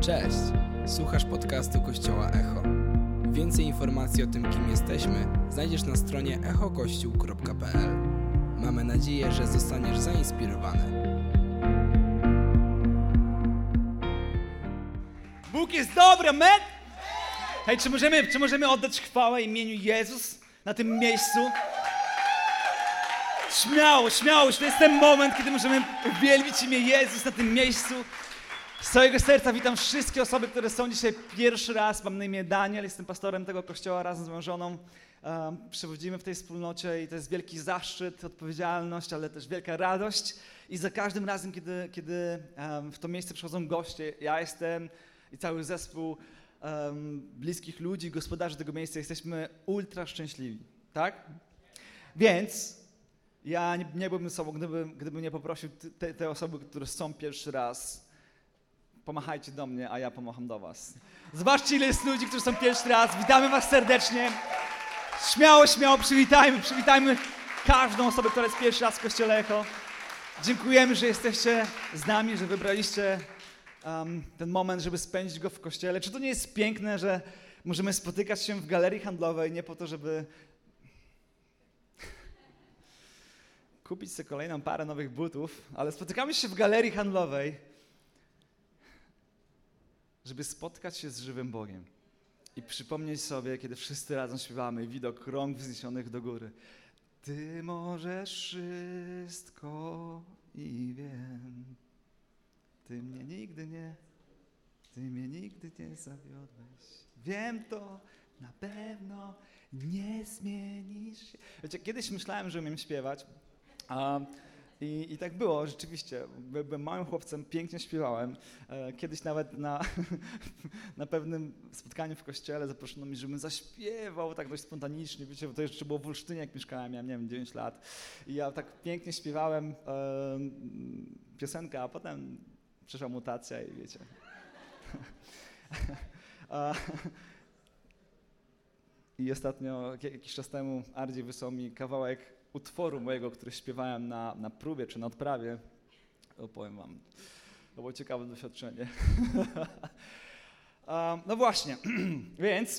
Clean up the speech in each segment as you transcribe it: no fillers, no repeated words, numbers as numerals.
Cześć! Słuchasz podcastu Kościoła Echo. Więcej informacji o tym, kim jesteśmy, znajdziesz na stronie echokościół.pl. Mamy nadzieję, że zostaniesz zainspirowany. Bóg jest dobry, amen? Hej, czy możemy oddać chwałę imieniu Jezus na tym miejscu? Śmiało, to jest ten moment, kiedy możemy uwielbić imię Jezus na tym miejscu. Z całego serca witam wszystkie osoby, które są dzisiaj pierwszy raz. Mam na imię Daniel, jestem pastorem tego kościoła razem z moją żoną. Przewodzimy w tej wspólnocie i to jest wielki zaszczyt, odpowiedzialność, ale też wielka radość. I za każdym razem, kiedy w to miejsce przychodzą goście, ja jestem i cały zespół bliskich ludzi, gospodarzy tego miejsca, jesteśmy ultra szczęśliwi, tak? Więc ja nie byłbym sobą, gdybym nie poprosił te osoby, które są pierwszy raz. Pomachajcie do mnie, a ja pomacham do was. Zobaczcie, ile jest ludzi, którzy są pierwszy raz. Witamy was serdecznie. Śmiało, przywitajmy każdą osobę, która jest pierwszy raz w Kościele Echo. Dziękujemy, że jesteście z nami, że wybraliście ten moment, żeby spędzić go w Kościele. Czy to nie jest piękne, że możemy spotykać się w galerii handlowej, nie po to, żeby kupić sobie kolejną parę nowych butów, ale spotykamy się w galerii handlowej, żeby spotkać się z żywym Bogiem i przypomnieć sobie, kiedy wszyscy razem śpiewamy, widok rąk wzniesionych do góry. Ty możesz wszystko i wiem, Ty mnie nigdy nie zawiodłeś. Wiem to, na pewno nie zmienisz się. Wiecie, kiedyś myślałem, że umiem śpiewać, I tak było, rzeczywiście. Byłem małym chłopcem, pięknie śpiewałem. Kiedyś nawet na pewnym spotkaniu w kościele zaproszono mi, żebym zaśpiewał tak dość spontanicznie. Wiecie, bo to jeszcze było w Olsztynie, jak mieszkałem, miałem, 9 lat. I ja tak pięknie śpiewałem piosenkę, a potem przyszła mutacja i wiecie. I ostatnio, jakiś czas temu, Ardzie wysłał mi kawałek utworu mojego, który śpiewałem na próbie czy na odprawie. Opowiem wam, to było ciekawe doświadczenie. No właśnie, więc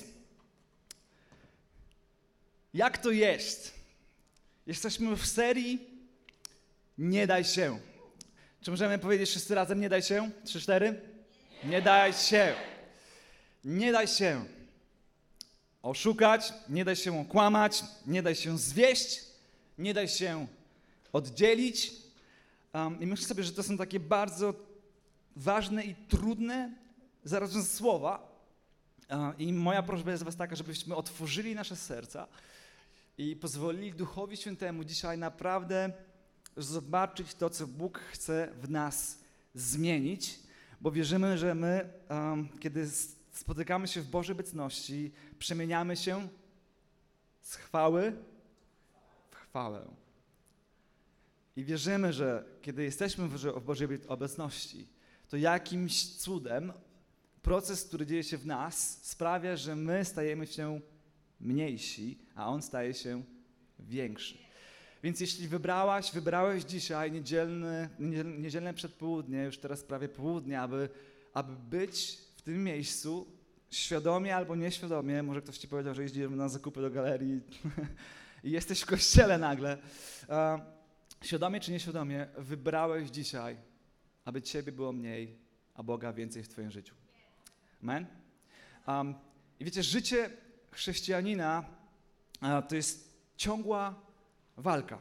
jak to jest? Jesteśmy w serii Nie daj się. Czy możemy powiedzieć wszyscy razem nie daj się? 3, 4? Nie daj się. Nie daj się oszukać, nie daj się okłamać, nie daj się zwieść, nie daj się oddzielić. I myślę sobie, że to są takie bardzo ważne i trudne zarazem słowa. I moja prośba jest do was taka, żebyśmy otworzyli nasze serca i pozwolili Duchowi Świętemu dzisiaj naprawdę zobaczyć to, co Bóg chce w nas zmienić, bo wierzymy, że my, kiedy spotykamy się w Bożej obecności, przemieniamy się z chwały w chwałę. I wierzymy, że kiedy jesteśmy w Bożej obecności, to jakimś cudem proces, który dzieje się w nas, sprawia, że my stajemy się mniejsi, a On staje się większy. Więc jeśli wybrałeś dzisiaj niedzielne przedpołudnie, już teraz prawie południe, aby być w tym miejscu, świadomie albo nieświadomie, może ktoś ci powiedział, że jeździmy na zakupy do galerii i jesteś w kościele nagle, świadomie czy nieświadomie, wybrałeś dzisiaj, aby Ciebie było mniej, a Boga więcej w Twoim życiu. Amen? I wiecie, życie chrześcijanina to jest ciągła walka.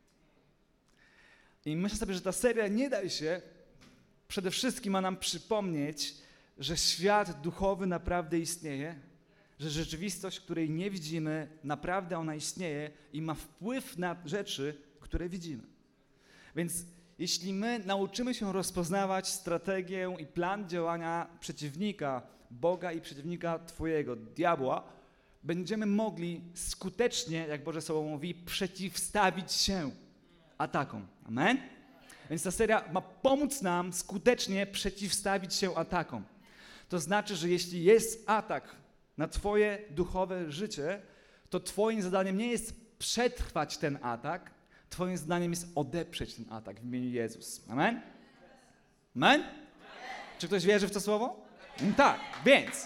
I myślę sobie, że ta seria Nie daj się przede wszystkim ma nam przypomnieć, że świat duchowy naprawdę istnieje, że rzeczywistość, której nie widzimy, naprawdę ona istnieje i ma wpływ na rzeczy, które widzimy. Więc jeśli my nauczymy się rozpoznawać strategię i plan działania przeciwnika Boga i przeciwnika Twojego, diabła, będziemy mogli skutecznie, jak Boże Słowo mówi, przeciwstawić się atakom. Amen? Więc ta seria ma pomóc nam skutecznie przeciwstawić się atakom. To znaczy, że jeśli jest atak na Twoje duchowe życie, to Twoim zadaniem nie jest przetrwać ten atak, Twoim zadaniem jest odeprzeć ten atak w imieniu Jezus. Amen? Amen? Czy ktoś wierzy w to słowo? Tak, więc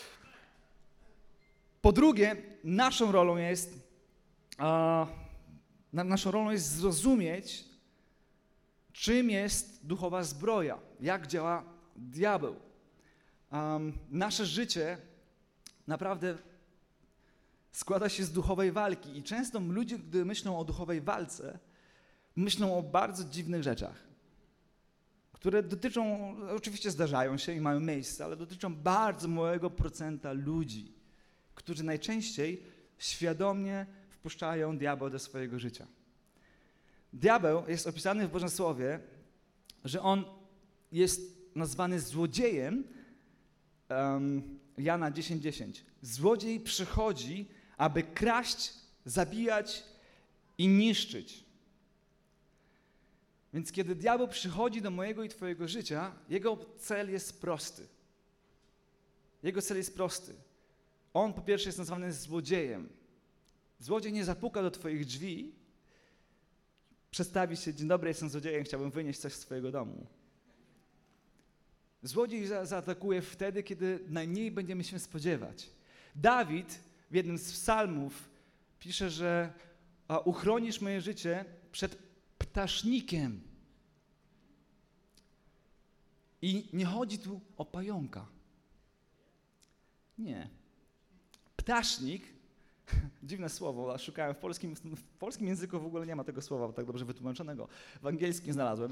po drugie, naszą rolą jest zrozumieć, czym jest duchowa zbroja, jak działa diabeł. Nasze życie naprawdę składa się z duchowej walki i często ludzie, gdy myślą o duchowej walce, myślą o bardzo dziwnych rzeczach, które dotyczą, oczywiście zdarzają się i mają miejsce, ale dotyczą bardzo małego procenta ludzi, którzy najczęściej świadomie wpuszczają diabła do swojego życia. Diabeł jest opisany w Bożym Słowie, że on jest nazwany złodziejem, Jana 10:10. Złodziej przychodzi, aby kraść, zabijać i niszczyć. Więc kiedy diabeł przychodzi do mojego i twojego życia, jego cel jest prosty. Jego cel jest prosty. On po pierwsze jest nazwany złodziejem. Złodziej nie zapuka do twoich drzwi, przedstawi się: dzień dobry, jestem złodziejem, chciałbym wynieść coś z twojego domu. Złodziej zaatakuje wtedy, kiedy najmniej będziemy się spodziewać. Dawid w jednym z psalmów pisze, że uchronisz moje życie przed ptasznikiem. I nie chodzi tu o pająka. Nie. Ptasznik, dziwne słowo, a szukałem w polskim języku w ogóle nie ma tego słowa tak dobrze wytłumaczonego. W angielskim znalazłem.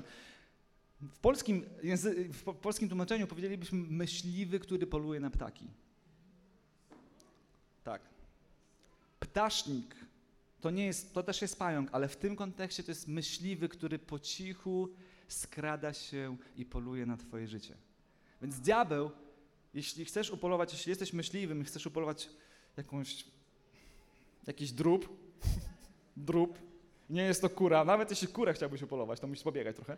W polskim tłumaczeniu powiedzielibyśmy myśliwy, który poluje na ptaki. Tak. Ptasznik to też jest pająk, ale w tym kontekście to jest myśliwy, który po cichu skrada się i poluje na twoje życie. Więc diabeł, jeśli jesteś myśliwym i chcesz upolować jakiś drób, nie jest to kura, nawet jeśli kurę chciałbyś upolować, to musisz pobiegać trochę.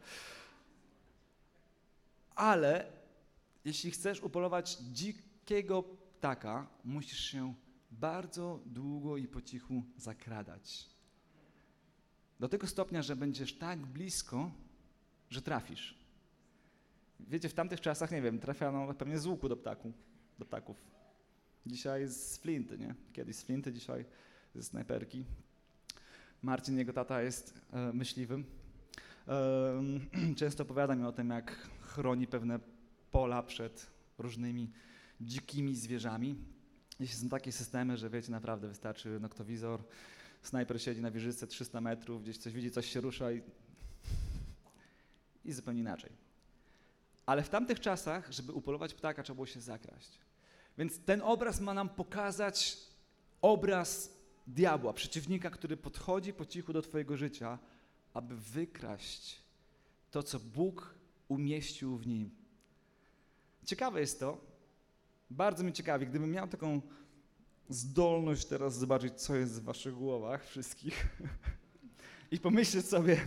Ale jeśli chcesz upolować dzikiego ptaka, musisz się bardzo długo i po cichu zakradać. Do tego stopnia, że będziesz tak blisko, że trafisz. Wiecie, w tamtych czasach, nie wiem, trafiano pewnie z łuku do ptaków. Dzisiaj z flinty, nie? Kiedyś z flinty, dzisiaj ze snajperki. Marcin, jego tata, jest myśliwym. Często opowiada mi o tym, jak chroni pewne pola przed różnymi dzikimi zwierzami. Jeśli są takie systemy, że wiecie, naprawdę wystarczy noktowizor, snajper siedzi na wieżyczce 300 metrów, gdzieś coś widzi, coś się rusza i zupełnie inaczej. Ale w tamtych czasach, żeby upolować ptaka, trzeba było się zakraść. Więc ten obraz ma nam pokazać obraz diabła, przeciwnika, który podchodzi po cichu do twojego życia, aby wykraść to, co Bóg umieścił w nim. Ciekawe jest to, bardzo mnie ciekawi, gdybym miał taką zdolność teraz zobaczyć, co jest w waszych głowach wszystkich i pomyśleć sobie,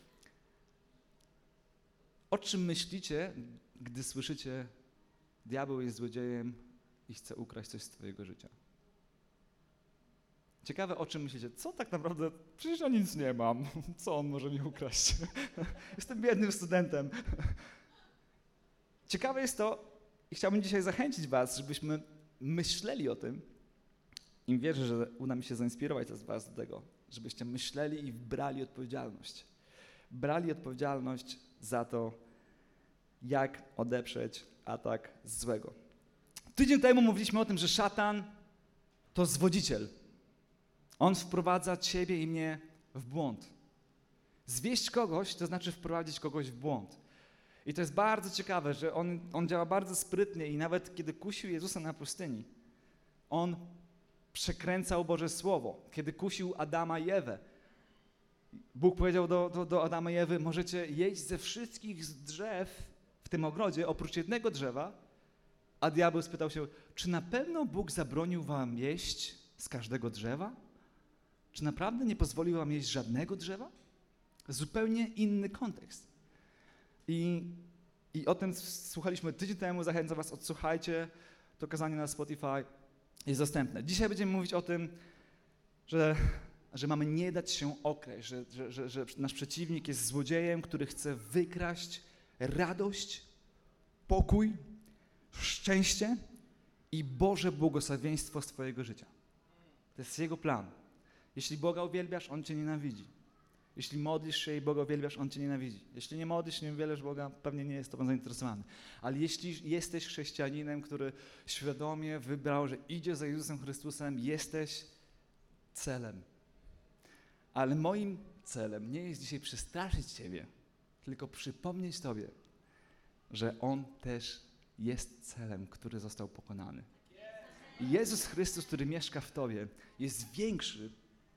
o czym myślicie, gdy słyszycie: diabeł jest złodziejem i chce ukraść coś z twojego życia. Ciekawe, o czym myślicie. Co tak naprawdę? Przecież ja nic nie mam. Co on może mi ukraść? Jestem biednym studentem. Ciekawe jest to i chciałbym dzisiaj zachęcić was, żebyśmy myśleli o tym. I wierzę, że uda mi się zainspirować was do tego, żebyście myśleli i brali odpowiedzialność. Brali odpowiedzialność za to, jak odeprzeć atak złego. Tydzień temu mówiliśmy o tym, że szatan to zwodziciel. On wprowadza ciebie i mnie w błąd. Zwieść kogoś to znaczy wprowadzić kogoś w błąd. I to jest bardzo ciekawe, że on działa bardzo sprytnie i nawet kiedy kusił Jezusa na pustyni, on przekręcał Boże Słowo. Kiedy kusił Adama i Ewę, Bóg powiedział do Adama i Ewy: możecie jeść ze wszystkich drzew w tym ogrodzie, oprócz jednego drzewa, a diabeł spytał się: czy na pewno Bóg zabronił wam jeść z każdego drzewa? Czy naprawdę nie pozwolił wam jeść żadnego drzewa? Zupełnie inny kontekst. I o tym słuchaliśmy tydzień temu. Zachęcam was, odsłuchajcie to kazanie na Spotify. Jest dostępne. Dzisiaj będziemy mówić o tym, że mamy nie dać się okraść, że nasz przeciwnik jest złodziejem, który chce wykraść radość, pokój, szczęście i Boże błogosławieństwo z twojego życia. To jest Jego plan. Jeśli Boga uwielbiasz, On cię nienawidzi. Jeśli modlisz się i Boga uwielbiasz, On cię nienawidzi. Jeśli nie modlisz, nie uwielbiasz Boga, pewnie nie jest tobą zainteresowany. Ale jeśli jesteś chrześcijaninem, który świadomie wybrał, że idzie za Jezusem Chrystusem, jesteś celem. Ale moim celem nie jest dzisiaj przestraszyć ciebie, tylko przypomnieć tobie, że On też jest celem, który został pokonany. I Jezus Chrystus, który mieszka w tobie, jest większy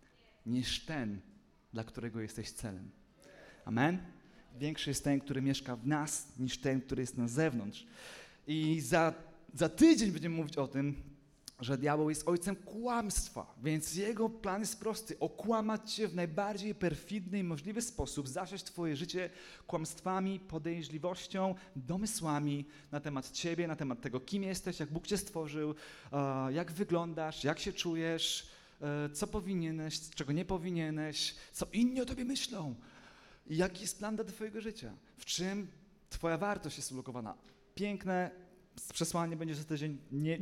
niż ten, dla którego jesteś celem. Amen? Większy jest ten, który mieszka w nas, niż ten, który jest na zewnątrz. I za tydzień będziemy mówić o tym, że diabeł jest ojcem kłamstwa, więc jego plan jest prosty. Okłamać cię w najbardziej perfidny i możliwy sposób, zasiać twoje życie kłamstwami, podejrzliwością, domysłami na temat ciebie, na temat tego, kim jesteś, jak Bóg cię stworzył, jak wyglądasz, jak się czujesz, co powinieneś, czego nie powinieneś, co inni o tobie myślą i jaki jest plan dla twojego życia, w czym twoja wartość jest ulokowana. Piękne przesłanie będzie za tydzień.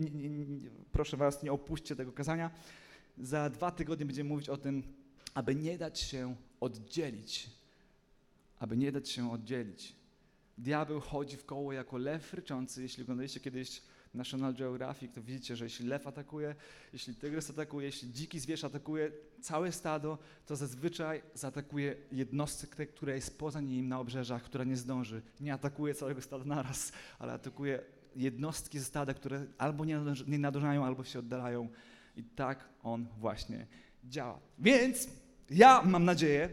Proszę was, nie opuśćcie tego kazania. Za 2 tygodnie będziemy mówić o tym, aby nie dać się oddzielić. Aby nie dać się oddzielić. Diabeł chodzi w koło jako lew ryczący. Jeśli oglądaliście kiedyś National Geographic, to widzicie, że jeśli lew atakuje, jeśli tygrys atakuje, jeśli dziki zwierz atakuje całe stado, to zazwyczaj zaatakuje jednostkę, która jest poza nim na obrzeżach, która nie zdąży. Nie atakuje całego stada naraz, ale atakuje jednostki ze stada, które albo nie nadążają, albo się oddalają. I tak on właśnie działa. Więc ja mam nadzieję,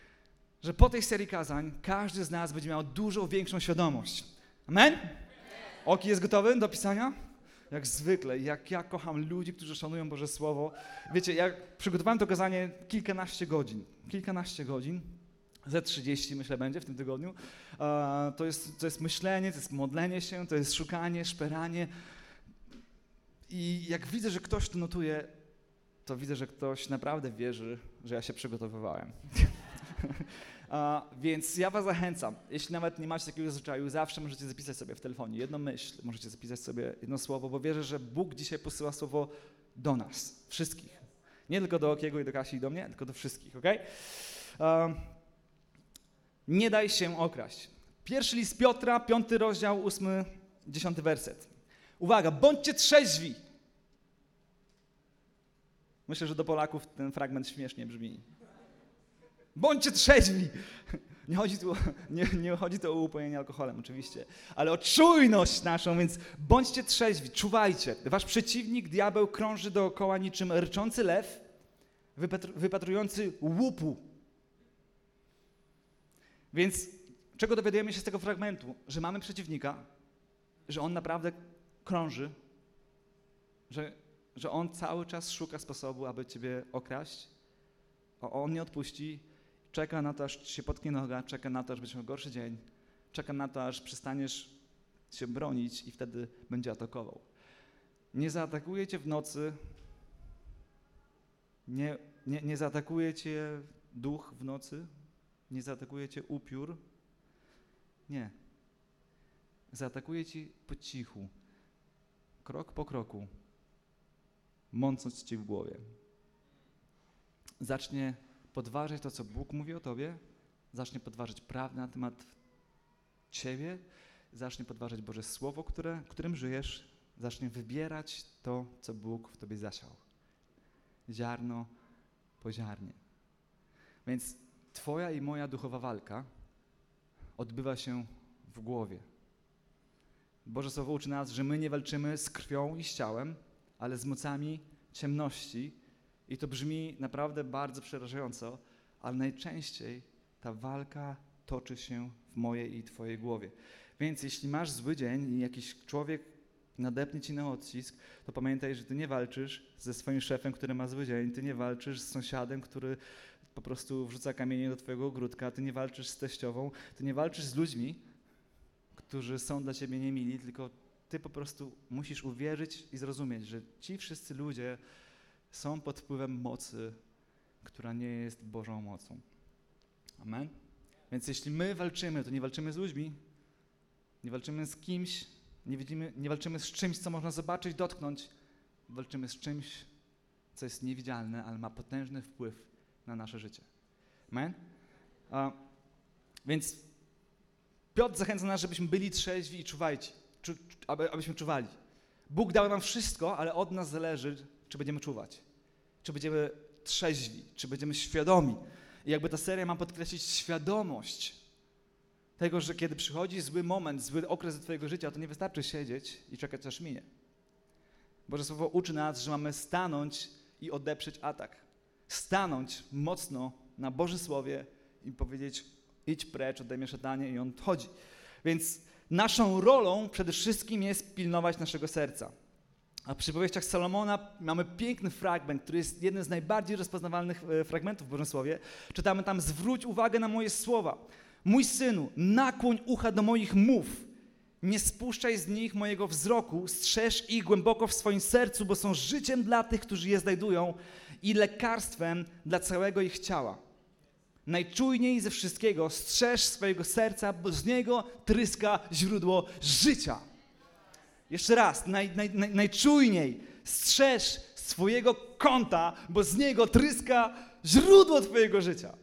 że po tej serii kazań każdy z nas będzie miał dużo większą świadomość. Amen? Oki jest gotowy do pisania? Jak zwykle, jak ja kocham ludzi, którzy szanują Boże Słowo. Wiecie, jak przygotowałem to kazanie kilkanaście godzin, ze 30 myślę będzie w tym tygodniu. To jest myślenie, to jest modlenie się, to jest szukanie, szperanie. I jak widzę, że ktoś to notuje, to widzę, że ktoś naprawdę wierzy, że ja się przygotowywałem. Więc ja was zachęcam, jeśli nawet nie macie takiego zwyczaju, zawsze możecie zapisać sobie w telefonie jedną myśl, możecie zapisać sobie jedno słowo, bo wierzę, że Bóg dzisiaj posyła słowo do nas, wszystkich. Nie tylko do Okiego i do Kasi i do mnie, tylko do wszystkich, okej? Nie daj się okraść. 1 list Piotra, 5 rozdział, 8, 10 werset. Uwaga, bądźcie trzeźwi. Myślę, że do Polaków ten fragment śmiesznie brzmi. Bądźcie trzeźwi. Nie chodzi tu o upojenie alkoholem oczywiście, ale o czujność naszą, więc bądźcie trzeźwi, czuwajcie. Wasz przeciwnik, diabeł, krąży dookoła niczym rczący lew, wypatrujący łupu. Więc czego dowiadujemy się z tego fragmentu? Że mamy przeciwnika, że on naprawdę krąży, że on cały czas szuka sposobu, aby ciebie okraść, a on nie odpuści, czeka na to, aż ci się potknie noga, czeka na to, aż będziesz miał gorszy dzień, czeka na to, aż przestaniesz się bronić i wtedy będzie atakował. Nie zaatakuje cię w nocy, nie zaatakuje cię duch w nocy, nie zaatakuje cię upiór, nie. Zaatakuje ci po cichu, krok po kroku, mącąc ci w głowie. Zacznie podważać to, co Bóg mówi o tobie, zacznie podważać prawdę na temat ciebie, zacznie podważać Boże Słowo, którym żyjesz, zacznie wybierać to, co Bóg w tobie zasiał. Ziarno po ziarnie. Więc twoja i moja duchowa walka odbywa się w głowie. Boże Słowo uczy nas, że my nie walczymy z krwią i z ciałem, ale z mocami ciemności. I to brzmi naprawdę bardzo przerażająco, ale najczęściej ta walka toczy się w mojej i twojej głowie. Więc jeśli masz zły dzień i jakiś człowiek nadepnie ci na odcisk, to pamiętaj, że ty nie walczysz ze swoim szefem, który ma zły dzień, ty nie walczysz z sąsiadem, który po prostu wrzuca kamienie do twojego ogródka, ty nie walczysz z teściową, ty nie walczysz z ludźmi, którzy są dla ciebie niemili, tylko ty po prostu musisz uwierzyć i zrozumieć, że ci wszyscy ludzie są pod wpływem mocy, która nie jest Bożą mocą. Amen? Więc jeśli my walczymy, to nie walczymy z ludźmi, nie walczymy z kimś Nie walczymy z czymś, co można zobaczyć, dotknąć. Walczymy z czymś, co jest niewidzialne, ale ma potężny wpływ na nasze życie. Amen? Więc Piotr zachęca nas, żebyśmy byli trzeźwi i czuwajcie, abyśmy czuwali. Bóg dał nam wszystko, ale od nas zależy, czy będziemy czuwać, czy będziemy trzeźwi, czy będziemy świadomi. I jakby ta seria ma podkreślić świadomość tego, że kiedy przychodzi zły moment, zły okres do twojego życia, to nie wystarczy siedzieć i czekać, aż minie. Boże Słowo uczy nas, że mamy stanąć i odeprzeć atak. Stanąć mocno na Bożym Słowie i powiedzieć: idź precz, ode mnie szatanie, i on odchodzi. Więc naszą rolą przede wszystkim jest pilnować naszego serca. A w przypowieściach Salomona mamy piękny fragment, który jest jednym z najbardziej rozpoznawalnych fragmentów w Bożym Słowie. Czytamy tam: zwróć uwagę na moje słowa. Mój synu, nakłoń ucha do moich mów. Nie spuszczaj z nich mojego wzroku, strzeż ich głęboko w swoim sercu, bo są życiem dla tych, którzy je znajdują, i lekarstwem dla całego ich ciała. Najczujniej ze wszystkiego strzeż swojego serca, bo z niego tryska źródło życia. Jeszcze raz, najczujniej strzeż swojego kąta, bo z niego tryska źródło twojego życia.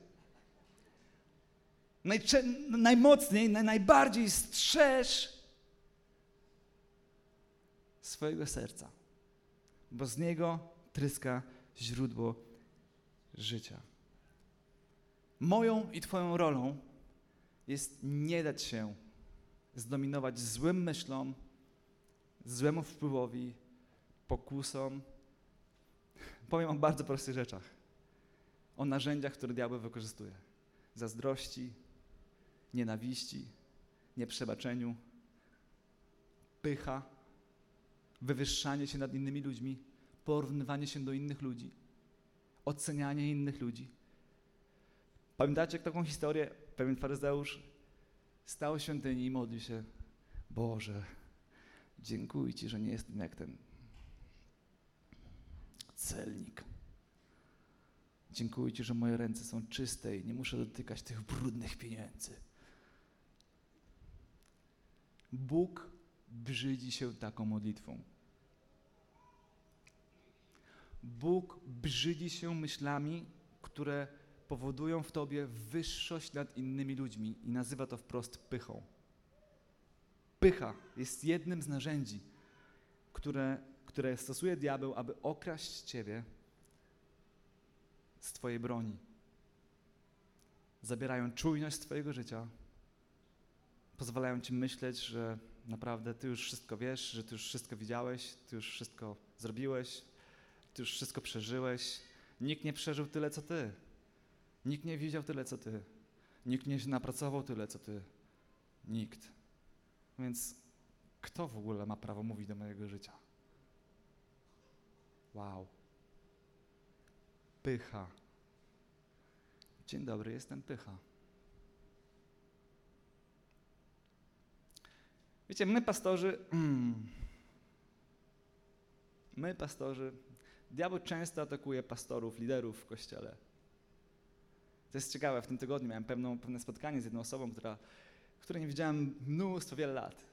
Najmocniej, najbardziej strzeż swojego serca, bo z niego tryska źródło życia. Moją i twoją rolą jest nie dać się zdominować złym myślom, złemu wpływowi, pokusom. Powiem o bardzo prostych rzeczach. O narzędziach, które diabeł wykorzystuje. Zazdrości, nienawiści, nieprzebaczeniu, pycha, wywyższanie się nad innymi ludźmi, porównywanie się do innych ludzi, ocenianie innych ludzi. Pamiętacie taką historię? Pewien faryzeusz stał w świątyni i modlił się: Boże, dziękuję Ci, że nie jestem jak ten celnik. Dziękuję Ci, że moje ręce są czyste i nie muszę dotykać tych brudnych pieniędzy. Bóg brzydzi się taką modlitwą. Bóg brzydzi się myślami, które powodują w tobie wyższość nad innymi ludźmi, i nazywa to wprost pychą. Pycha jest jednym z narzędzi, które stosuje diabeł, aby okraść ciebie z twojej broni. Zabierają czujność z twojego życia, pozwalają ci myśleć, że naprawdę ty już wszystko wiesz, że ty już wszystko widziałeś, ty już wszystko zrobiłeś, ty już wszystko przeżyłeś. Nikt nie przeżył tyle, co ty. Nikt nie widział tyle, co ty. Nikt nie napracował tyle, co ty. Nikt. Więc kto w ogóle ma prawo mówić do mojego życia? Wow. Pycha. Dzień dobry, jestem pycha. Wiecie, my pastorzy, diabeł często atakuje pastorów, liderów w Kościele. To jest ciekawe, w tym tygodniu miałem pewne spotkanie z jedną osobą, której nie widziałem wiele lat.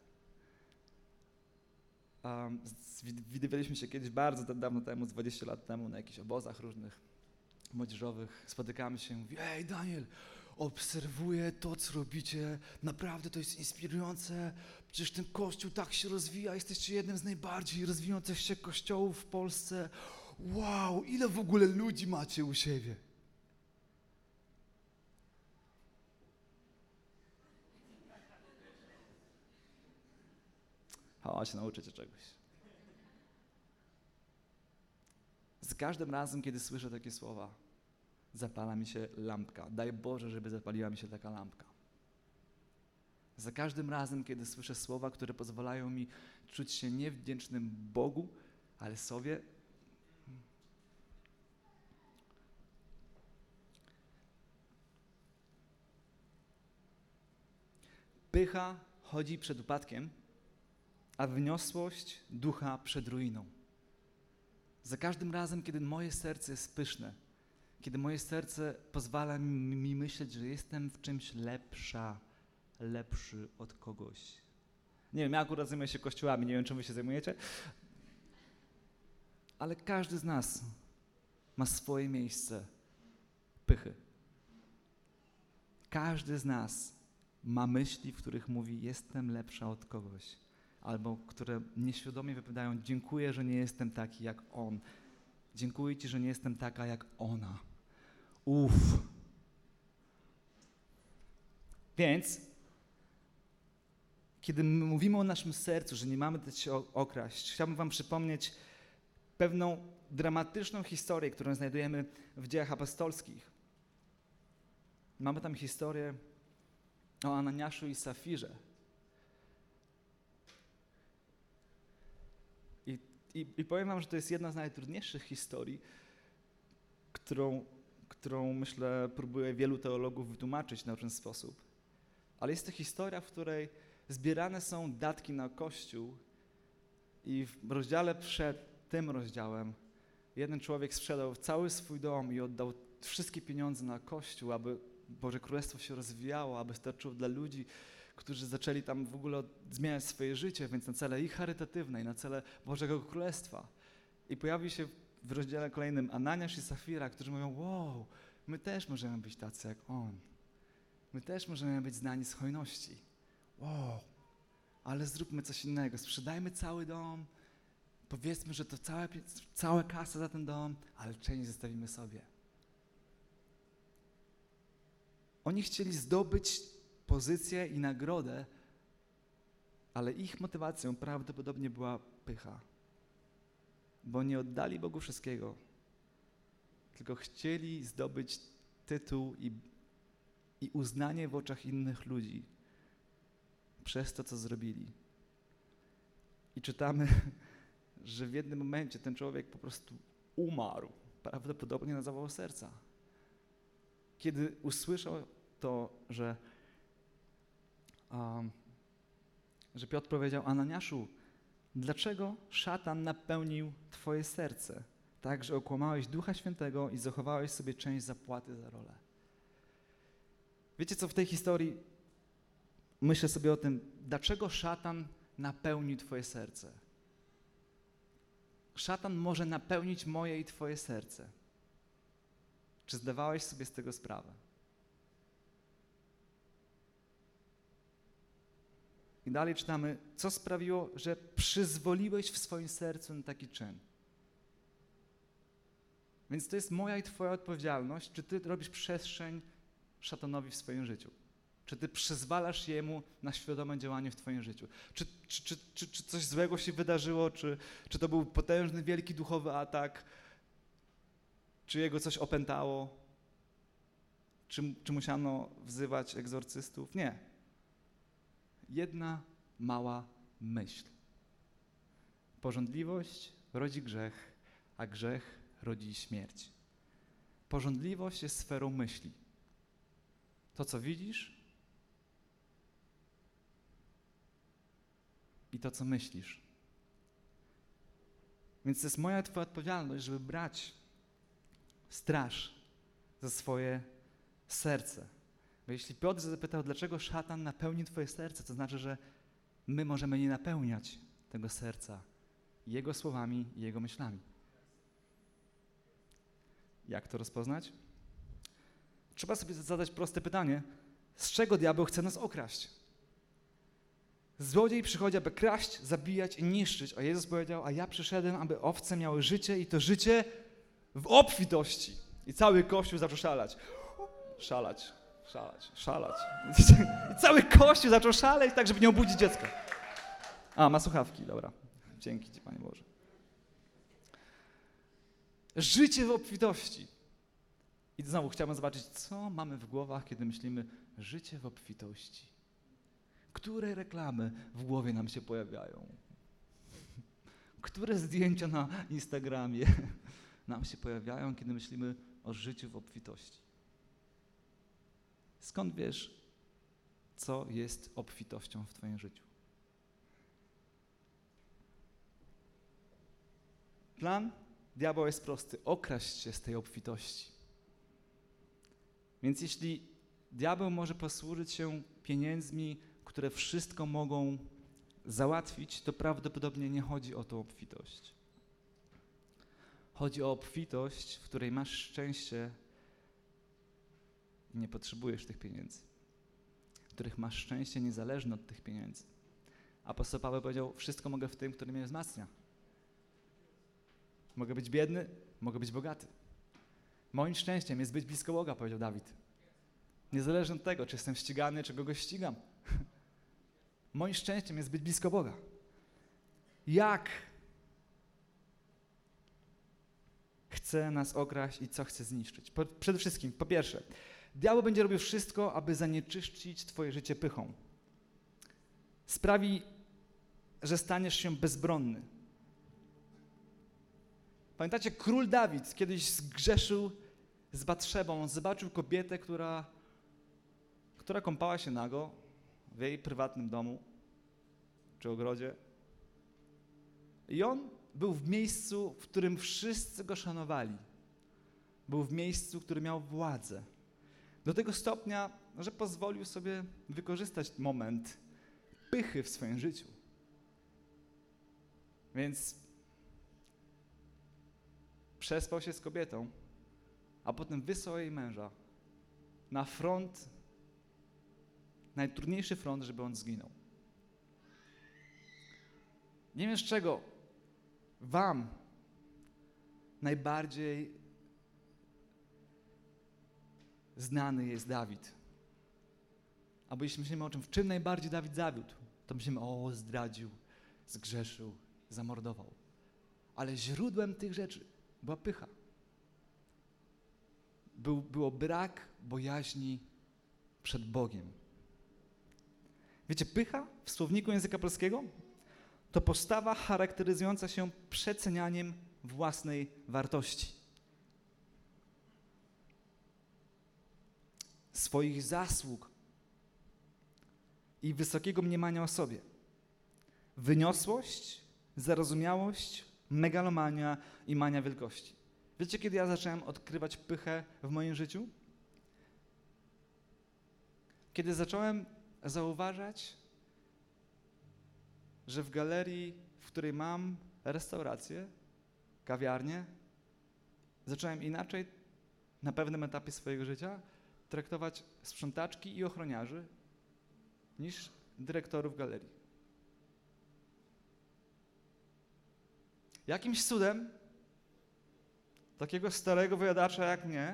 Widywaliśmy się kiedyś bardzo dawno temu, 20 lat temu, na jakichś obozach różnych, młodzieżowych. Spotykamy się i mówi: ej Daniel, obserwuję to, co robicie, naprawdę to jest inspirujące, przecież ten Kościół tak się rozwija, jesteście jednym z najbardziej rozwijających się kościołów w Polsce. Wow, ile w ogóle ludzi macie u siebie? Chodź, nauczę cię czegoś. Za każdym razem, kiedy słyszę takie słowa, zapala mi się lampka. Daj Boże, żeby zapaliła mi się taka lampka. Za każdym razem, kiedy słyszę słowa, które pozwalają mi czuć się niewdzięcznym Bogu, ale sobie, pycha chodzi przed upadkiem, a wyniosłość ducha przed ruiną. Za każdym razem, kiedy moje serce jest pyszne, kiedy moje serce pozwala mi myśleć, że jestem w czymś lepszy od kogoś, Nie wiem, ja akurat zajmuję się kościołami, nie wiem, czym wy się zajmujecie. Ale każdy z nas ma swoje miejsce pychy. Każdy z nas ma myśli, w których mówi, jestem lepsza od kogoś. Albo które nieświadomie wypowiadają, dziękuję, że nie jestem taki jak on. Dziękuję ci, że nie jestem taka jak ona. Więc, kiedy mówimy o naszym sercu, że nie mamy dać się okraść, chciałbym wam przypomnieć pewną dramatyczną historię, którą znajdujemy w Dziejach Apostolskich. Mamy tam historię o Ananiaszu i Safirze. I powiem wam, że to jest jedna z najtrudniejszych historii, którą myślę próbuje wielu teologów wytłumaczyć na ten sposób. Ale jest to historia, w której zbierane są datki na Kościół i w rozdziale przed tym rozdziałem jeden człowiek sprzedał cały swój dom i oddał wszystkie pieniądze na Kościół, aby Boże Królestwo się rozwijało, aby starczyło dla ludzi, którzy zaczęli tam w ogóle zmieniać swoje życie, więc na cele i charytatywne, i na cele Bożego Królestwa. I pojawi się w rozdziale kolejnym Ananiasz i Safira, którzy mówią, wow, my też możemy być tacy jak on. My też możemy być znani z hojności. Wow, ale zróbmy coś innego, sprzedajmy cały dom, powiedzmy, że to cała kasa za ten dom, ale część zostawimy sobie. Oni chcieli zdobyć pozycję i nagrodę, ale ich motywacją prawdopodobnie była pycha. Bo nie oddali Bogu wszystkiego, tylko chcieli zdobyć tytuł i uznanie w oczach innych ludzi przez to, co zrobili. I czytamy, że w jednym momencie ten człowiek po prostu umarł, prawdopodobnie na zawał serca. Kiedy usłyszał to, że Piotr powiedział, Ananiaszu, dlaczego szatan napełnił twoje serce, tak, że okłamałeś Ducha Świętego i zachowałeś sobie część zapłaty za rolę? Wiecie co, w tej historii myślę sobie o tym, dlaczego szatan napełnił twoje serce? Szatan może napełnić moje i twoje serce. Czy zdawałeś sobie z tego sprawę? I dalej czytamy, co sprawiło, że przyzwoliłeś w swoim sercu na taki czyn. Więc to jest moja i twoja odpowiedzialność, czy ty robisz przestrzeń szatanowi w swoim życiu. Czy ty przyzwalasz jemu na świadome działanie w twoim życiu. Czy coś złego się wydarzyło, czy to był potężny, wielki duchowy atak, czy jego coś opętało, czy musiano wzywać egzorcystów. Nie. Jedna mała myśl. Pożądliwość rodzi grzech, a grzech rodzi śmierć. Pożądliwość jest sferą myśli. To, co widzisz i to, co myślisz. Więc to jest moja i twoja odpowiedzialność, żeby brać straż za swoje serce. Bo jeśli Piotr zapytał, dlaczego szatan napełni twoje serce, to znaczy, że my możemy nie napełniać tego serca jego słowami i jego myślami. Jak to rozpoznać? Trzeba sobie zadać proste pytanie, z czego diabeł chce nas okraść? Złodziej przychodzi, aby kraść, zabijać i niszczyć, a Jezus powiedział, a ja przyszedłem, aby owce miały życie i to życie w obfitości. I cały Kościół zaczął szalać. Szalać. I cały Kościół zaczął szaleć, tak żeby nie obudzić dziecka. Ma słuchawki, dobra. Dzięki Ci, Panie Boże. Życie w obfitości. I znowu chciałbym zobaczyć, co mamy w głowach, kiedy myślimy życie w obfitości. Które reklamy w głowie nam się pojawiają? Które zdjęcia na Instagramie nam się pojawiają, kiedy myślimy o życiu w obfitości? Skąd wiesz, co jest obfitością w twoim życiu? Plan diabła jest prosty. Okraść się z tej obfitości. Więc jeśli diabeł może posłużyć się pieniędzmi, które wszystko mogą załatwić, to prawdopodobnie nie chodzi o tą obfitość. Chodzi o obfitość, w której masz szczęście i nie potrzebujesz tych pieniędzy. W których masz szczęście niezależne od tych pieniędzy. Apostoł Paweł powiedział, wszystko mogę w tym, który mnie wzmacnia. Mogę być biedny, mogę być bogaty. Moim szczęściem jest być blisko Boga, powiedział Dawid. Niezależnie od tego, czy jestem ścigany, czy kogoś ścigam. Moim szczęściem jest być blisko Boga. Jak chce nas okraść i co chce zniszczyć? Przede wszystkim, po pierwsze, diabeł będzie robił wszystko, aby zanieczyścić twoje życie pychą. Sprawi, że staniesz się bezbronny. Pamiętacie, król Dawid kiedyś zgrzeszył z Batszebą. On zobaczył kobietę, która kąpała się nago w jej prywatnym domu czy ogrodzie. I on był w miejscu, w którym wszyscy go szanowali. Był w miejscu, który miał władzę. Do tego stopnia, że pozwolił sobie wykorzystać moment pychy w swoim życiu. Więc przespał się z kobietą, a potem wysłał jej męża na front, najtrudniejszy front, żeby on zginął. Nie wiem z czego wam najbardziej znany jest Dawid. Albo jeśli myślimy o czym, w czym najbardziej Dawid zawiódł, to myślimy, zdradził, zgrzeszył, zamordował. Ale źródłem tych rzeczy była pycha. Było brak bojaźni przed Bogiem. Wiecie, pycha w słowniku języka polskiego to postawa charakteryzująca się przecenianiem własnej wartości. Swoich zasług i wysokiego mniemania o sobie. Wyniosłość, zarozumiałość, megalomania i mania wielkości. Wiecie, kiedy ja zacząłem odkrywać pychę w moim życiu? Kiedy zacząłem zauważać, że w galerii, w której mam restaurację, kawiarnię, zacząłem inaczej na pewnym etapie swojego życia traktować sprzątaczki i ochroniarzy niż dyrektorów galerii. Jakimś cudem takiego starego wyjadacza jak mnie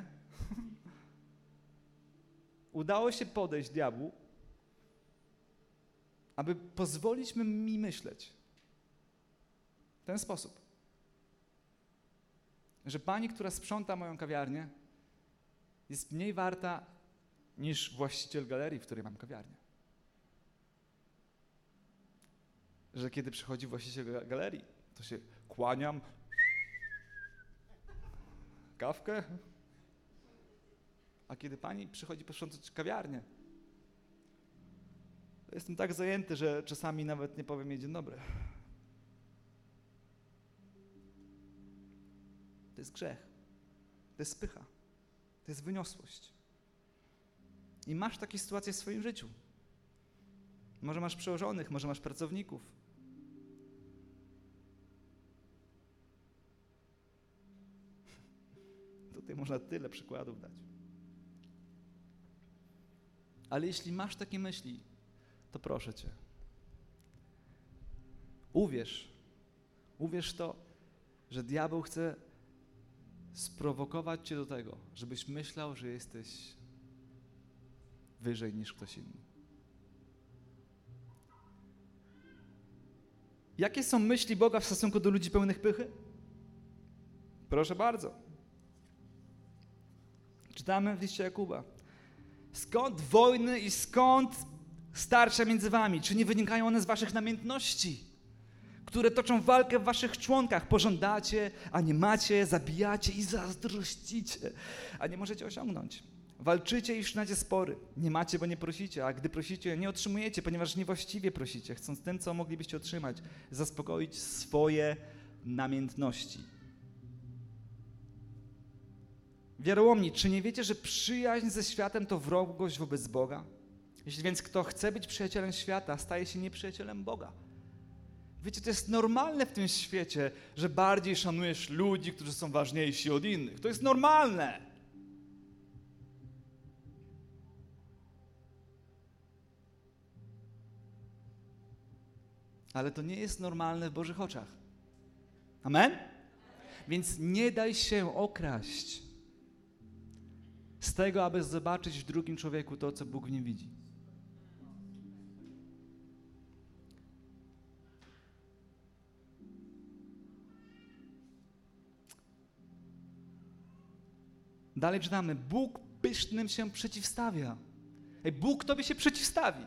udało się podejść diabłu, aby pozwolić mi myśleć w ten sposób, że pani, która sprząta moją kawiarnię, jest mniej warta niż właściciel galerii, w której mam kawiarnię. Że kiedy przychodzi właściciel galerii, to się kłaniam, kawkę, a kiedy pani przychodzi posprzątać kawiarnię, to jestem tak zajęty, że czasami nawet nie powiem jej dzień dobry. To jest grzech, to jest pycha, to jest wyniosłość. I masz takie sytuacje w swoim życiu. Może masz przełożonych, może masz pracowników. Tutaj można tyle przykładów dać. Ale jeśli masz takie myśli, to proszę Cię, uwierz w to, że diabeł chce sprowokować Cię do tego, żebyś myślał, że jesteś wyżej niż ktoś inny. Jakie są myśli Boga w stosunku do ludzi pełnych pychy? Proszę bardzo. Czytamy w liście Jakuba. Skąd wojny i skąd starcia między wami? Czy nie wynikają one z waszych namiętności, które toczą walkę w waszych członkach? Pożądacie, a nie macie, zabijacie i zazdrościcie, a nie możecie osiągnąć. Walczycie i wszczynacie spory. Nie macie, bo nie prosicie, a gdy prosicie, nie otrzymujecie, ponieważ niewłaściwie prosicie, chcąc tym, co moglibyście otrzymać, zaspokoić swoje namiętności. Wiarołomni, czy nie wiecie, że przyjaźń ze światem to wrogość wobec Boga? Jeśli więc kto chce być przyjacielem świata, staje się nieprzyjacielem Boga. Wiecie, to jest normalne w tym świecie, że bardziej szanujesz ludzi, którzy są ważniejsi od innych. To jest normalne. Ale to nie jest normalne w Bożych oczach. Amen? Więc nie daj się okraść z tego, aby zobaczyć w drugim człowieku to, co Bóg w nim widzi. Dalej czytamy, Bóg pysznym się przeciwstawia. Bóg tobie się przeciwstawi.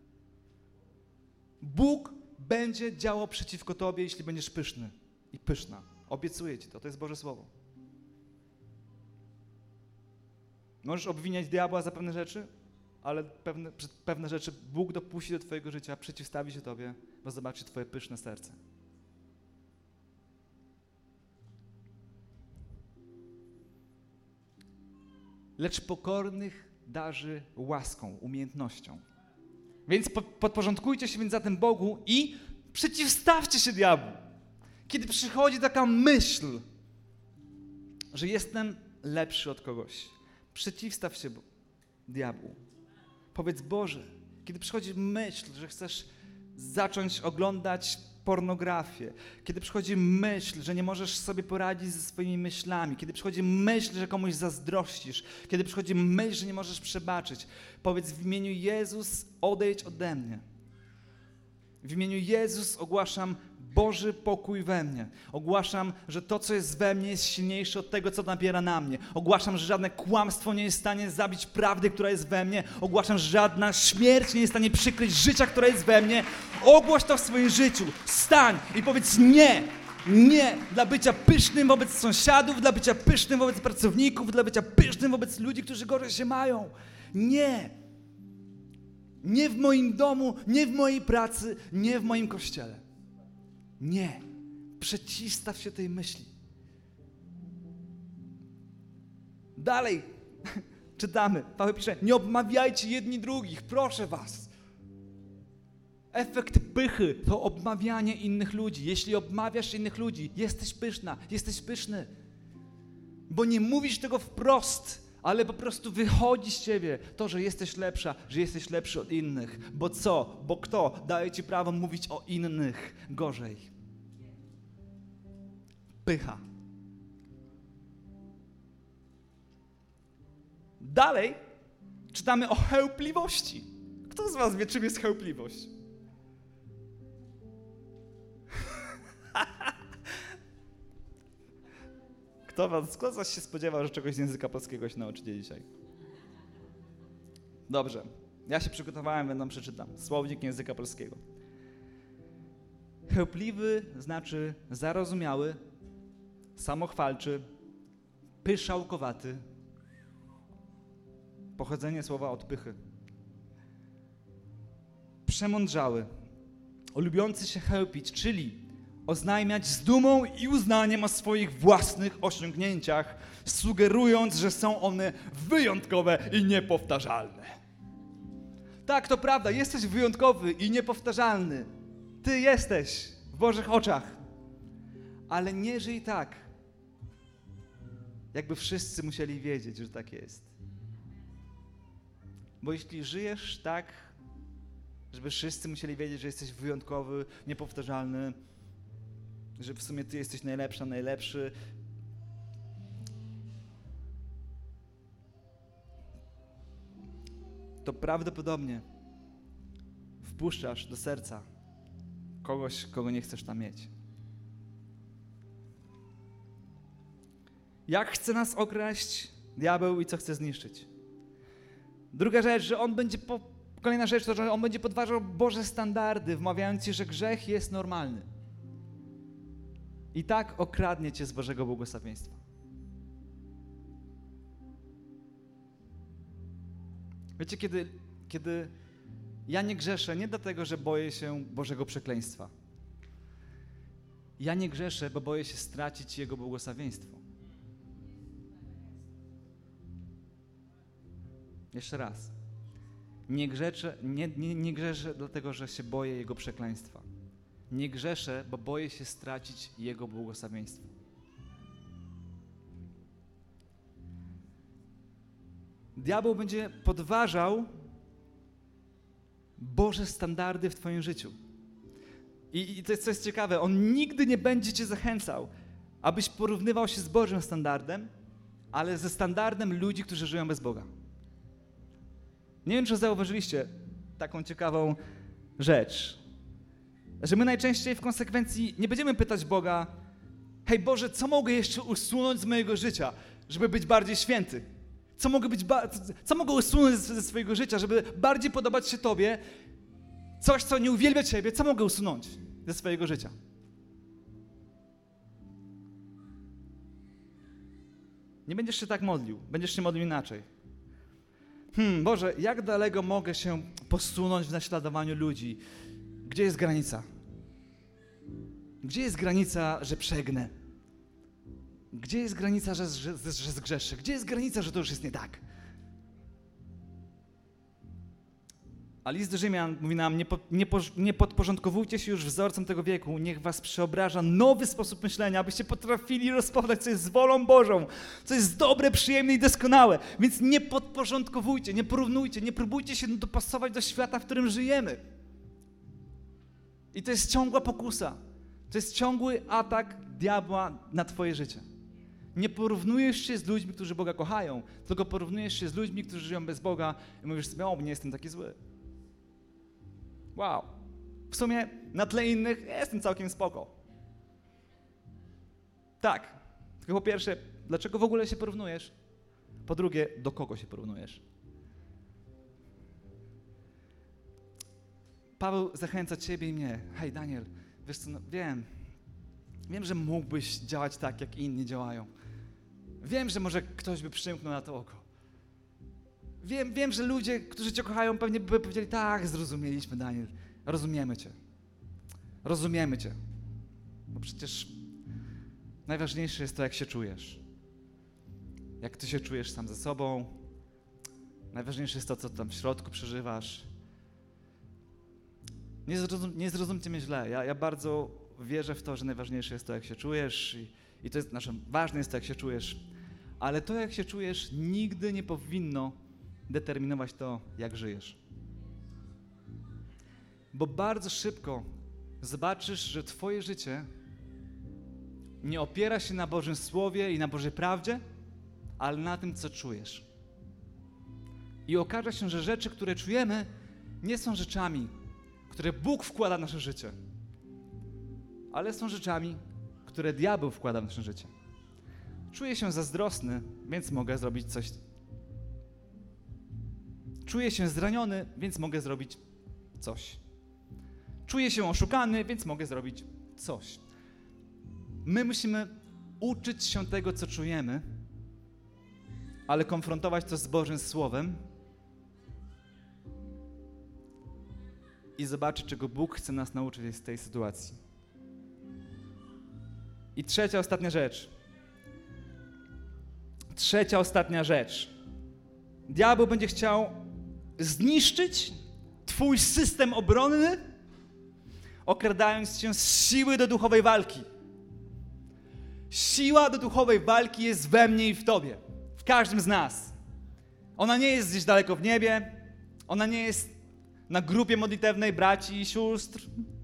Bóg będzie działał przeciwko tobie, jeśli będziesz pyszny i pyszna. Obiecuję ci to, to jest Boże Słowo. Możesz obwiniać diabła za pewne rzeczy, ale pewne rzeczy Bóg dopuści do twojego życia, przeciwstawi się tobie, bo zobaczy twoje pyszne serce. Lecz pokornych darzy łaską, umiejętnością. Więc podporządkujcie się więc zatem Bogu i przeciwstawcie się diabłu. Kiedy przychodzi taka myśl, że jestem lepszy od kogoś, przeciwstaw się diabłu. Powiedz, Boże, kiedy przychodzi myśl, że chcesz zacząć oglądać pornografię, kiedy przychodzi myśl, że nie możesz sobie poradzić ze swoimi myślami, kiedy przychodzi myśl, że komuś zazdrościsz, kiedy przychodzi myśl, że nie możesz przebaczyć, powiedz w imieniu Jezus, odejdź ode mnie. W imieniu Jezus ogłaszam Boży pokój we mnie. Ogłaszam, że to, co jest we mnie, jest silniejsze od tego, co nabiera na mnie. Ogłaszam, że żadne kłamstwo nie jest w stanie zabić prawdy, która jest we mnie. Ogłaszam, że żadna śmierć nie jest w stanie przykryć życia, które jest we mnie. Ogłoś to w swoim życiu. Stań i powiedz nie. Nie dla bycia pysznym wobec sąsiadów, dla bycia pysznym wobec pracowników, dla bycia pysznym wobec ludzi, którzy gorzej się mają. Nie. Nie w moim domu, nie w mojej pracy, nie w moim kościele. Nie. Przeciwstaw się tej myśli. Dalej czytamy. Paweł pisze, nie obmawiajcie jedni drugich, proszę was. Efekt pychy to obmawianie innych ludzi. Jeśli obmawiasz innych ludzi, jesteś pyszna, jesteś pyszny. Bo nie mówisz tego wprost, ale po prostu wychodzi z ciebie to, że jesteś lepsza, że jesteś lepszy od innych. Bo co? Bo kto daje ci prawo mówić o innych gorzej? Pycha. Dalej czytamy o chełpliwości. Kto z was wie, czym jest chełpliwość? Kto z was się spodziewał, że czegoś z języka polskiego się nauczycie dzisiaj? Dobrze. Ja się przygotowałem, będę przeczytam. Słownik języka polskiego. Chełpliwy znaczy zarozumiały, samochwalczy, pyszałkowaty. Pochodzenie słowa od pychy. Przemądrzały, lubiący się chełpić, czyli oznajmiać z dumą i uznaniem o swoich własnych osiągnięciach, sugerując, że są one wyjątkowe i niepowtarzalne. Tak, to prawda, jesteś wyjątkowy i niepowtarzalny. Ty jesteś w Bożych oczach. Ale nie żyj tak, jakby wszyscy musieli wiedzieć, że tak jest. Bo jeśli żyjesz tak, żeby wszyscy musieli wiedzieć, że jesteś wyjątkowy, niepowtarzalny, że w sumie ty jesteś najlepsza, najlepszy, to prawdopodobnie wpuszczasz do serca kogoś, kogo nie chcesz tam mieć. Jak chce nas okraść diabeł i co chce zniszczyć? Druga rzecz, że kolejna rzecz to, że on będzie podważał Boże standardy, wmawiając ci, że grzech jest normalny. I tak okradnie cię z Bożego błogosławieństwa. Wiecie, kiedy ja nie grzeszę, nie dlatego, że boję się Bożego przekleństwa. Ja nie grzeszę, bo boję się stracić Jego błogosławieństwo. Jeszcze raz. Nie grzeszę dlatego, że się boję Jego przekleństwa. Nie grzeszę, bo boję się stracić Jego błogosławieństwo. Diabeł będzie podważał Boże standardy w twoim życiu. I to jest, co jest ciekawe, on nigdy nie będzie cię zachęcał, abyś porównywał się z Bożym standardem, ale ze standardem ludzi, którzy żyją bez Boga. Nie wiem, czy zauważyliście taką ciekawą rzecz, że my najczęściej w konsekwencji nie będziemy pytać Boga: hej Boże, co mogę jeszcze usunąć z mojego życia, żeby być bardziej święty? Co mogę usunąć ze swojego życia, żeby bardziej podobać się Tobie? Coś, co nie uwielbia Ciebie, co mogę usunąć ze swojego życia? Nie będziesz się tak modlił, będziesz się modlił inaczej. Boże, jak daleko mogę się posunąć w naśladowaniu ludzi? Gdzie jest granica? Gdzie jest granica, że przegnę? Gdzie jest granica, że zgrzeszę? Gdzie jest granica, że to już jest nie tak? A list do Rzymian mówi nam: nie podporządkowujcie się już wzorcom tego wieku, niech was przeobraża nowy sposób myślenia, abyście potrafili rozpoznać, co jest wolą Bożą, co jest dobre, przyjemne i doskonałe. Więc nie podporządkowujcie, nie porównujcie, nie próbujcie się dopasować do świata, w którym żyjemy. I to jest ciągła pokusa. To jest ciągły atak diabła na twoje życie. Nie porównujesz się z ludźmi, którzy Boga kochają, tylko porównujesz się z ludźmi, którzy żyją bez Boga i mówisz sobie: o, nie jestem taki zły. Wow. W sumie na tle innych jestem całkiem spoko. Tak. Tylko po pierwsze, dlaczego w ogóle się porównujesz? Po drugie, do kogo się porównujesz? Paweł zachęca ciebie i mnie: hej Daniel, wiesz co, wiem, że mógłbyś działać tak, jak inni działają. Wiem, że może ktoś by przymknął na to oko. Wiem, że ludzie, którzy cię kochają, pewnie by powiedzieli: tak, zrozumieliśmy, Daniel, rozumiemy cię. Bo przecież najważniejsze jest to, jak się czujesz. Jak ty się czujesz sam ze sobą. Najważniejsze jest to, co tam w środku przeżywasz. Nie zrozumcie mnie źle. Ja bardzo wierzę w to, że najważniejsze jest to, jak się czujesz i to jest ważne jest to, jak się czujesz. Ale to, jak się czujesz, nigdy nie powinno determinować to, jak żyjesz. Bo bardzo szybko zobaczysz, że twoje życie nie opiera się na Bożym Słowie i na Bożej prawdzie, ale na tym, co czujesz. I okaże się, że rzeczy, które czujemy, nie są rzeczami, które Bóg wkłada w nasze życie, ale są rzeczami, które diabeł wkłada w nasze życie. Czuję się zazdrosny, więc mogę zrobić coś. Czuję się zraniony, więc mogę zrobić coś. Czuję się oszukany, więc mogę zrobić coś. My musimy uczyć się tego, co czujemy, ale konfrontować to z Bożym Słowem i zobaczyć, czego Bóg chce nas nauczyć z tej sytuacji. I trzecia, ostatnia rzecz. Diabeł będzie chciał zniszczyć twój system obronny, okradając cię z siły do duchowej walki. Siła do duchowej walki jest we mnie i w tobie, w każdym z nas. Ona nie jest gdzieś daleko w niebie, ona nie jest na grupie modlitewnej braci i sióstr.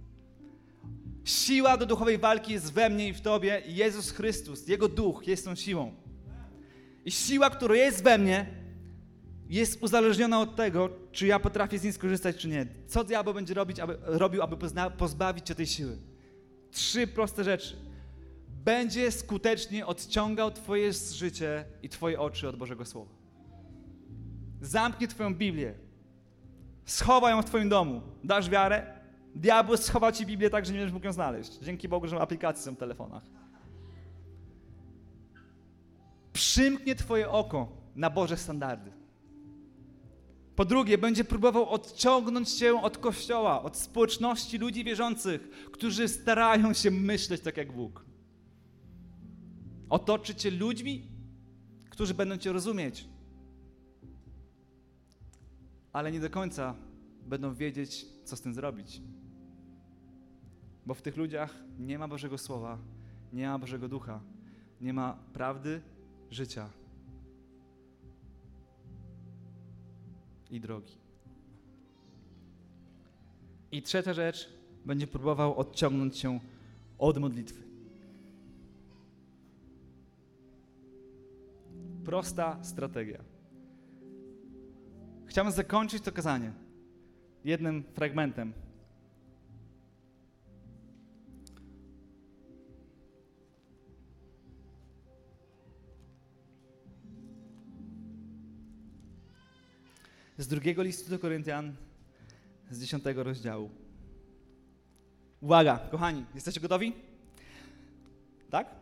Siła do duchowej walki jest we mnie i w tobie i Jezus Chrystus, Jego Duch jest tą siłą. I siła, która jest we mnie, jest uzależniona od tego, czy ja potrafię z niej skorzystać, czy nie. Co diabeł będzie robił, aby pozbawić cię tej siły? 3 proste rzeczy. Będzie skutecznie odciągał twoje życie i twoje oczy od Bożego Słowa. Zamknie twoją Biblię. Schowaj ją w twoim domu. Dasz wiarę? Diabeł schowa ci Biblię tak, że nie będziesz mógł ją znaleźć. Dzięki Bogu, że aplikacje są w telefonach. Przymknie twoje oko na Boże standardy. Po drugie, będzie próbował odciągnąć cię od Kościoła, od społeczności ludzi wierzących, którzy starają się myśleć tak jak Bóg. Otoczy cię ludźmi, którzy będą cię rozumieć, ale nie do końca będą wiedzieć, co z tym zrobić. Bo w tych ludziach nie ma Bożego Słowa, nie ma Bożego Ducha, nie ma prawdy, życia i drogi. I trzecia rzecz, będzie próbował odciągnąć się od modlitwy. Prosta strategia. Chciałbym zakończyć to kazanie jednym fragmentem. Z 2 listu do Koryntian, z 10 rozdziału. Uwaga, kochani, jesteście gotowi? Tak?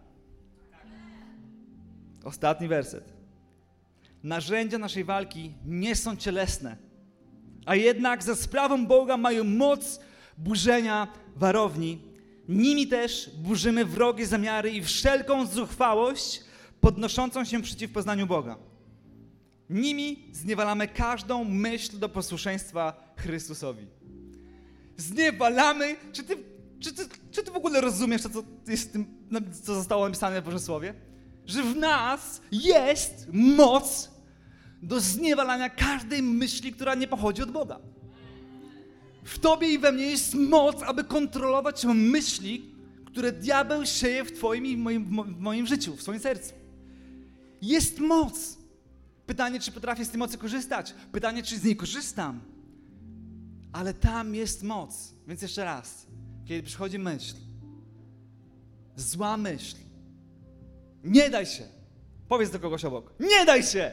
Ostatni werset. Narzędzia naszej walki nie są cielesne, a jednak za sprawą Boga mają moc burzenia warowni. Nimi też burzymy wrogie zamiary i wszelką zuchwałość podnoszącą się przeciw poznaniu Boga. Nimi zniewalamy każdą myśl do posłuszeństwa Chrystusowi. Zniewalamy. Czy ty w ogóle rozumiesz to, co jest tym, co zostało napisane w Bożym Słowie? Że w nas jest moc do zniewalania każdej myśli, która nie pochodzi od Boga. W tobie i we mnie jest moc, aby kontrolować myśli, które diabeł sieje w twoim i w moim życiu, w swoim sercu. Jest moc. Pytanie, czy potrafię z tej mocy korzystać? Pytanie, czy z niej korzystam? Ale tam jest moc. Więc jeszcze raz, kiedy przychodzi myśl, zła myśl, nie daj się. Powiedz do kogoś obok, nie daj się!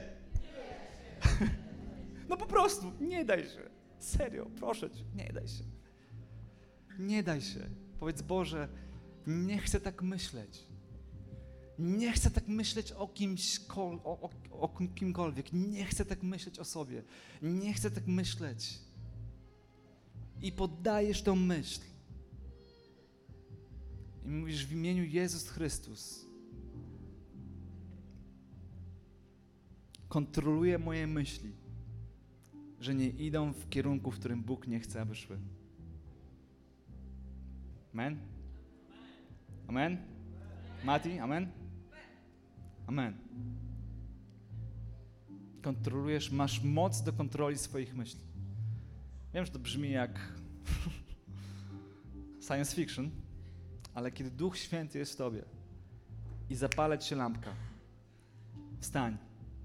No po prostu, nie daj się. Serio, proszę cię, nie daj się. Nie daj się. Powiedz, Boże, nie chcę tak myśleć. Nie chcę tak myśleć o kimś, o kimkolwiek. Nie chcę tak myśleć o sobie. Nie chcę tak myśleć. I poddajesz tą myśl. I mówisz w imieniu Jezus Chrystus. Kontroluję moje myśli, że nie idą w kierunku, w którym Bóg nie chce, aby szły. Amen? Amen? Mati, amen? Amen. Kontrolujesz, masz moc do kontroli swoich myśli. Wiem, że to brzmi jak science fiction, ale kiedy Duch Święty jest w tobie i zapala ci się lampka, wstań,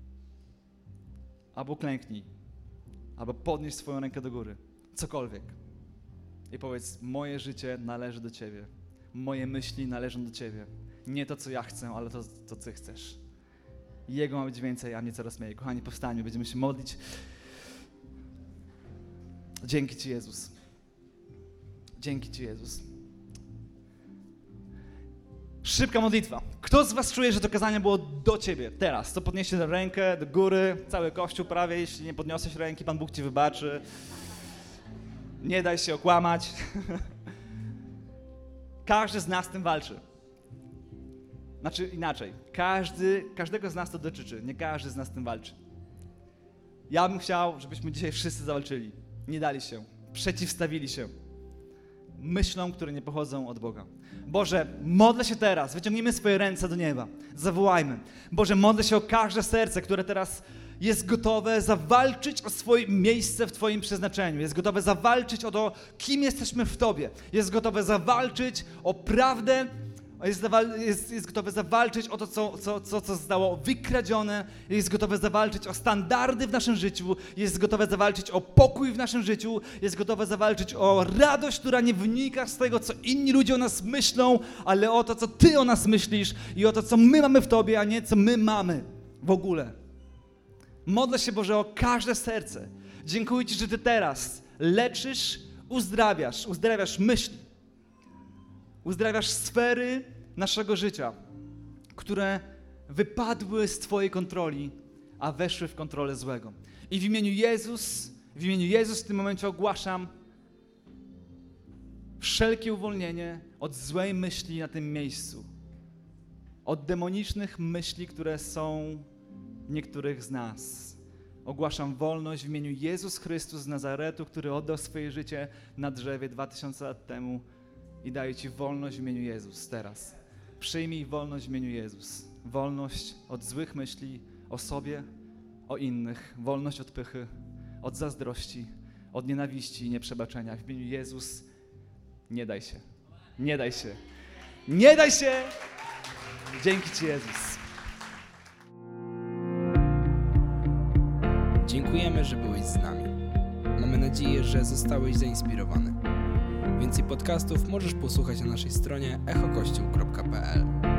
albo klęknij, albo podnieś swoją rękę do góry, cokolwiek i powiedz, moje życie należy do Ciebie, moje myśli należą do Ciebie. Nie to, co ja chcę, ale to, co Ty chcesz. Jego ma być więcej, a mnie coraz mniej. Kochani, powstańmy, będziemy się modlić. Dzięki Ci, Jezus. Dzięki Ci, Jezus. Szybka modlitwa. Kto z was czuje, że to kazanie było do ciebie teraz? To podnieście rękę do góry, cały Kościół prawie, jeśli nie podniosłeś ręki, Pan Bóg ci wybaczy. Nie daj się okłamać. Każdy z nas z tym walczy. Znaczy inaczej, każdego z nas to dotyczy, nie każdy z nas z tym walczy. Ja bym chciał, żebyśmy dzisiaj wszyscy zawalczyli. Nie dali się, przeciwstawili się myślom, które nie pochodzą od Boga. Boże, modlę się teraz, wyciągnijmy swoje ręce do nieba, zawołajmy. Boże, modlę się o każde serce, które teraz jest gotowe zawalczyć o swoje miejsce w Twoim przeznaczeniu, jest gotowe zawalczyć o to, kim jesteśmy w Tobie, jest gotowe zawalczyć o prawdę, jest gotowe zawalczyć o to, co zostało wykradzione, jest gotowe zawalczyć o standardy w naszym życiu, jest gotowe zawalczyć o pokój w naszym życiu, jest gotowe zawalczyć o radość, która nie wynika z tego, co inni ludzie o nas myślą, ale o to, co Ty o nas myślisz i o to, co my mamy w Tobie, a nie co my mamy w ogóle. Modlę się, Boże, o każde serce. Dziękuję Ci, że Ty teraz leczysz, uzdrawiasz myśli, uzdrawiasz sfery naszego życia, które wypadły z Twojej kontroli, a weszły w kontrolę złego. I w imieniu Jezus w tym momencie ogłaszam wszelkie uwolnienie od złej myśli na tym miejscu. Od demonicznych myśli, które są w niektórych z nas. Ogłaszam wolność w imieniu Jezus Chrystus z Nazaretu, który oddał swoje życie na drzewie 2000 lat temu i daję Ci wolność w imieniu Jezus teraz. Przyjmij wolność w imieniu Jezus. Wolność od złych myśli o sobie, o innych. Wolność od pychy, od zazdrości, od nienawiści i nieprzebaczenia. W imieniu Jezus nie daj się. Nie daj się. Nie daj się! Dzięki Ci, Jezus. Dziękujemy, że byłeś z nami. Mamy nadzieję, że zostałeś zainspirowany. Więcej podcastów możesz posłuchać na naszej stronie echokościół.pl.